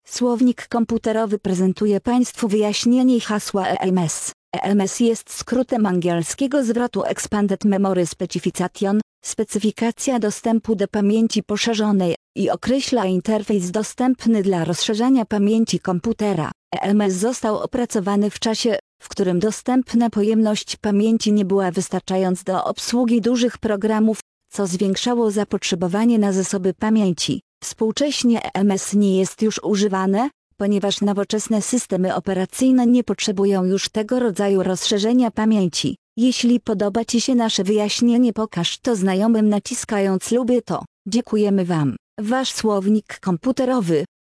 Słownik komputerowy prezentuje Państwu wyjaśnienie hasła EMS. EMS jest skrótem angielskiego zwrotu Expanded Memory Specification, specyfikacja dostępu do pamięci poszerzonej, i określa interfejs dostępny dla rozszerzania pamięci komputera. EMS został opracowany w czasie, w którym dostępna pojemność pamięci nie była wystarczająca do obsługi dużych programów, co zwiększało zapotrzebowanie na zasoby pamięci. Współcześnie EMS nie jest już używane, ponieważ nowoczesne systemy operacyjne nie potrzebują już tego rodzaju rozszerzenia pamięci. Jeśli podoba Ci się nasze wyjaśnienie, pokaż to znajomym naciskając lubię to. Dziękujemy Wam. Wasz słownik komputerowy.